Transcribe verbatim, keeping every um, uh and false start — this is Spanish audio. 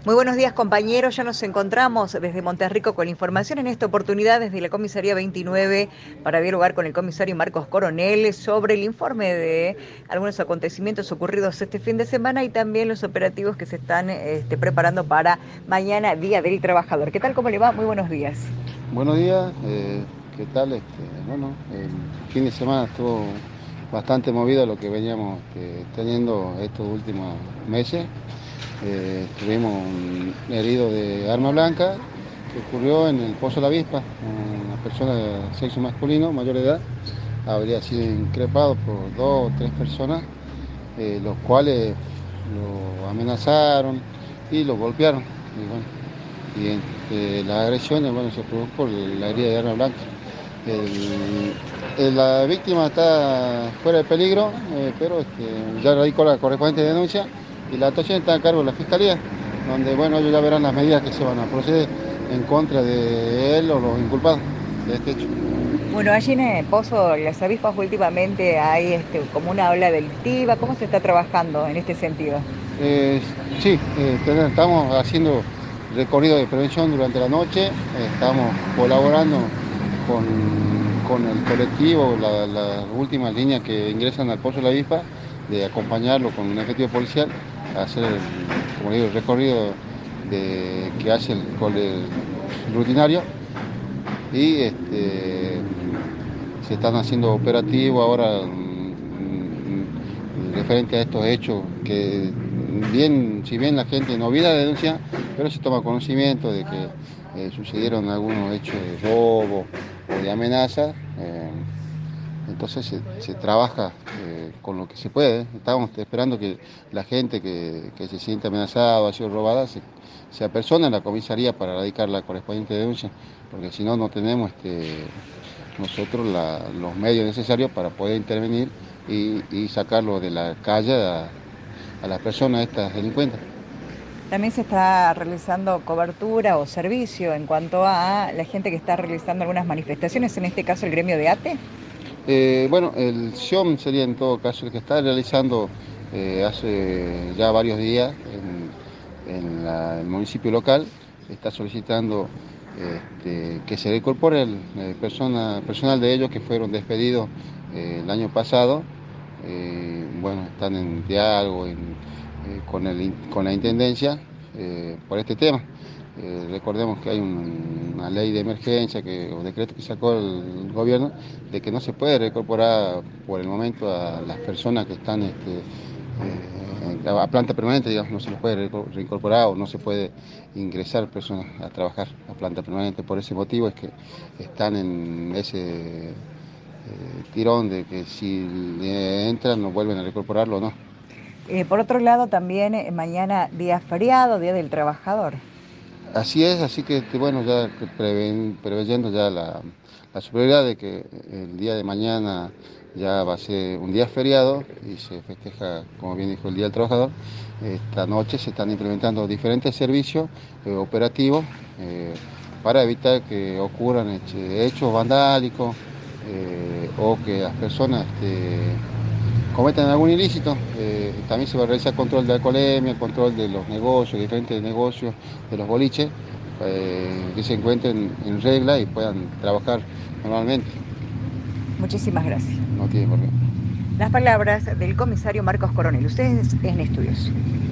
Muy buenos días, compañeros. Ya nos encontramos desde Monterrico con la información en esta oportunidad desde la comisaría veintinueve para dialogar con el comisario Marcos Coronel sobre el informe de algunos acontecimientos ocurridos este fin de semana y también los operativos que se están este, preparando para mañana, Día del Trabajador. ¿Qué tal? ¿Cómo le va? Muy buenos días. Buenos días, eh, ¿qué tal? Este, bueno, el fin de semana estuvo bastante movido lo que veníamos este, teniendo estos últimos meses. Eh, tuvimos un herido de arma blanca que ocurrió en el Pozo La Avispa, una persona de sexo masculino, mayor de edad, habría sido increpado por dos o tres personas, eh, los cuales lo amenazaron y lo golpearon. Y bueno, y entre las agresiones, bueno, se produjo la herida de arma blanca. El- el- la víctima está fuera de peligro, eh, pero este, ya radicó la correspondiente denuncia y la actuación está a cargo de la Fiscalía, donde bueno, ellos ya verán las medidas que se van a proceder en contra de él o los inculpados de este hecho. Bueno, allí en el Pozo Las Avispas últimamente hay este, como una ola delictiva. ¿Cómo se está trabajando en este sentido? Eh, sí, eh, ten- estamos haciendo recorrido de prevención durante la noche, eh, estamos colaborando con, con el colectivo, la- las últimas líneas que ingresan al Pozo de la Avispa, de acompañarlo con un efectivo policial, a hacer el, como digo, el recorrido de, que hace el, cole- rutinario y este, se están haciendo operativos ahora mm, mm, referente a estos hechos que bien, si bien la gente no vio la denuncia, pero se toma conocimiento de que eh, sucedieron algunos hechos de robo o de amenaza. eh, entonces se, se trabaja eh, con lo que se puede. Estamos esperando que la gente que, que se siente amenazada o ha sido robada se, se apersone en la comisaría para radicar la correspondiente denuncia, porque si no, no tenemos este, nosotros la- los medios necesarios para poder intervenir y, y sacarlo de la calle a, a las personas, estas delincuentes. También se está realizando cobertura o servicio en cuanto a la gente que está realizando algunas manifestaciones, en este caso el gremio de ATE. Eh, bueno, el SIOM sería en todo caso el que está realizando eh, hace ya varios días en, en la- el municipio local, está solicitando este, que se incorpore el eh, persona, personal de ellos que fueron despedidos eh, el año pasado. Eh, bueno, están en diálogo en, eh, con, el, con la Intendencia eh, por este tema. Eh, recordemos que hay un- una ley de emergencia que, o decreto que sacó el gobierno de que no se puede reincorporar por el momento a las personas que están este, eh, a planta permanente, digamos, no se les puede reincorporar o no se puede ingresar personas a trabajar a planta permanente. Por ese motivo es que están en ese eh, tirón de que si le entran no vuelven a reincorporarlo o no. Eh, por otro lado, también eh, mañana día feriado, Día del Trabajador. Así es, así que este, bueno, ya que preven- preveyendo ya la, la superioridad de que el día de mañana ya va a ser un día feriado y se festeja, como bien dijo, el Día del Trabajador, esta noche se están implementando diferentes servicios eh, operativos eh, para evitar que ocurran este, hechos vandálicos eh, o que las personas este, cometen algún ilícito. Eh, también se va a realizar control de alcoholemia, control de los negocios, diferentes negocios, de los boliches, eh, que se encuentren en regla y puedan trabajar normalmente. Muchísimas gracias. No tiene por qué. Las palabras del comisario Marcos Coronel. Ustedes en estudios.